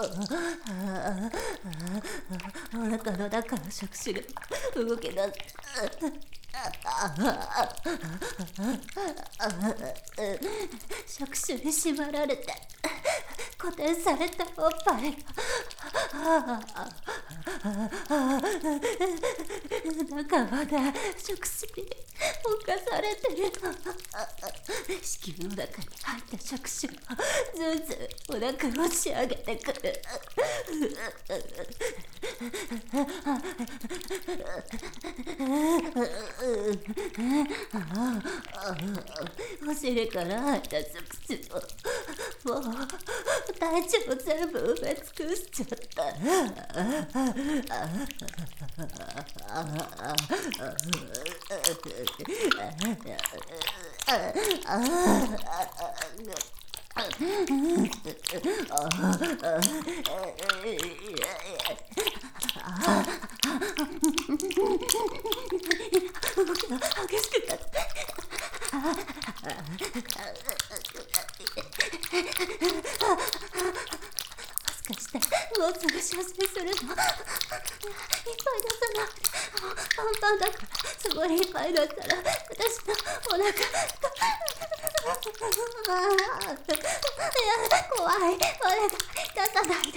お腹の中の触手が動き出す。触手に縛られて固定されたおっぱい中まで触手に侵されてる。子宮の中に入った触手がずんずんお腹を押し上げてくる。お尻から入った触手をもう体調全部埋め尽くしちゃった。動きが激しくなって、もしかしてもうすぐ射精するの？いっぱい出さない。パンパンだから、そこにいっぱいだったら私のお腹いや怖い。お願い出さないで。